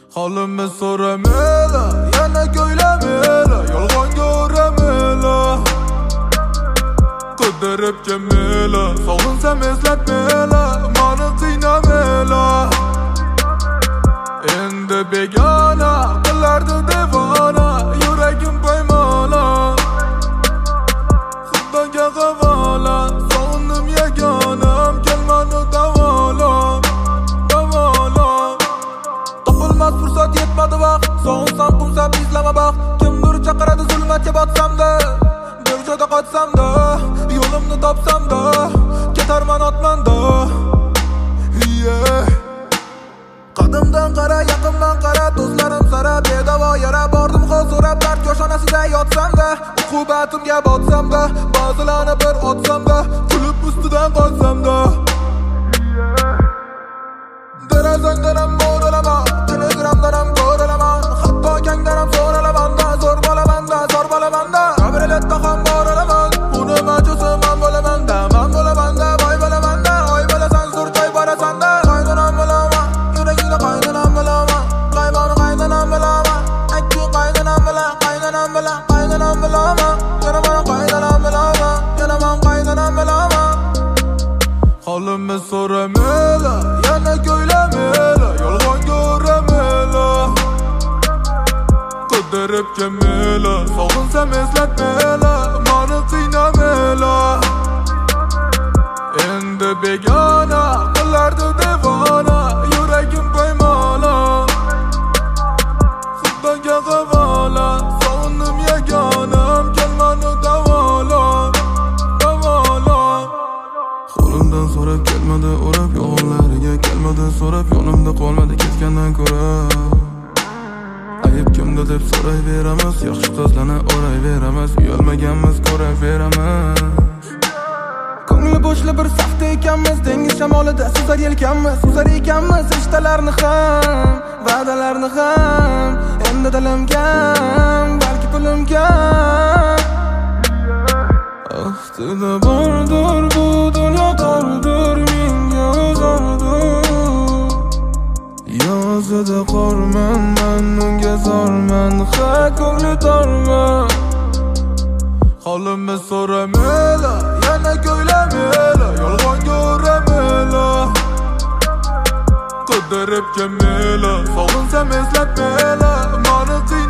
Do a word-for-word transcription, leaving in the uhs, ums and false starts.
Holimni so'ramela, yana ko'ylamela, yolg'onga o'ramela. Qidirib kelmela, sog'insam eslatmela, meni qiynamela. Endi begona qilardi devona, yuragim poymola. Xudoga havola, sog'indim yagonam, kelmani davola, davola. Topilmas fursat yetmadi vaqt, sog'insam qumsam izlama baxt. Kimdir chaqiradi zulmatga botsam-da, bir joyda qotsam-da, yo'limni topsam-da, ketarman otmanda. Yeah. Qadimdan qara, yaqindan qara, do'stlarim sara bedavo yara. Bordim hol so'rab, dard yoshonasida yotsam-da, uqubatimga botsam-da, ba'zilarni bir otsam-da, kulib ustidan qolsam-da. Derazangdan ham mo'ralaman, telegramdan ham ko'ralaman, hatto kangdan ham so'ralaman-da, zo'r bo'laman-da, zo'r bo'laman-da. Kabrioletda ham boralaman, uni majusi man bo'laman-da, man bo'laman-da, boy bo'laman-da, oy bo'lasan, zo'r joy borasan-da. Qaynonam bo'laman, yuragingda qaynonam bo'laman, qaymoni qaynonam bo'laman, aytchi qaynonam bilan, qaynonam bilan, qaynonam bo'laman, yana men qaynonam bo'laman, yana men qaynonam bo'laman. Holimni so'ramela, yana ko'ylamela, yolg'onga o'ramela. Qidirib kelmela, sog'insam eslatmela, meni qiynamela. Endi begona qilardi devona, yuragim poymola. Xudoga havola, sog'indim yagonam, kelmani davola, davola. Qo'limdan so'rab kelmadi o'rab, yolg'onlariga kelmadi so'rab, yonimda qolmadi ketgandan ko'ra. Ayib kimda deb so'rayveramiz, yaxshi qizlarni o'rayveramiz, uyalmaganmiz ko'raveramiz. Ko'ngli bo'shli bir safda ekanmiz, dengiz shamolida suzar yelkanmiz, suzar ekanmiz rishtalarni ham, va'dalarni ham. Endi dilim kam, balki pulim kam. Aslida bordir bu dunyo tordir, menga o'zardir. Yozida qorman, men unga zorman, ha ko'ngli torman. Holimni so'ramela, yana ko'ylamela, yolg'onga o'ramela. Qidirib kelmela, sog'insam eslatmela, meni qiynamela.